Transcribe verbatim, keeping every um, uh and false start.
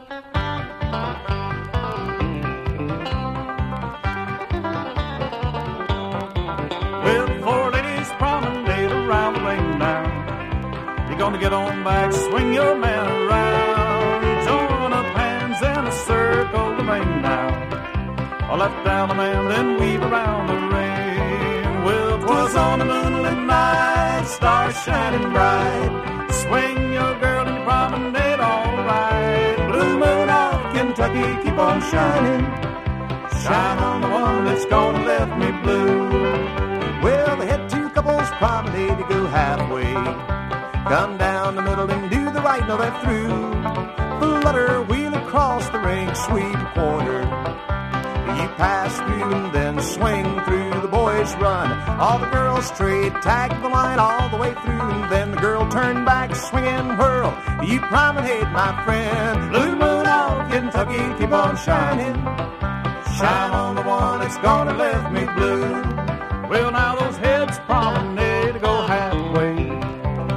Well, four ladies promenade around the ring now. You're gonna get on back, swing your man around. Join up hands in a circle the ring now. Or left down the man, then weave around the ring. Well, 'twas on a moonlit night, stars shining bright. Swing your girl and your promenade all right. Blue moon of Kentucky, keep on shining. Shine on the one that's gonna left me blue. Well, they had two couples promenade to go halfway. Come down the middle and do the right, now they're through. Flutter, wheel across the ring, sweep a corner. You pass through and then swing through, the boys run. All the girls straight, tag the line all the way through. And then the girl turned back, swing and whirl. You promenade, my friend. Blue moon of Kentucky, keep on shining. Shine on the one that's gonna left me blue. Well, now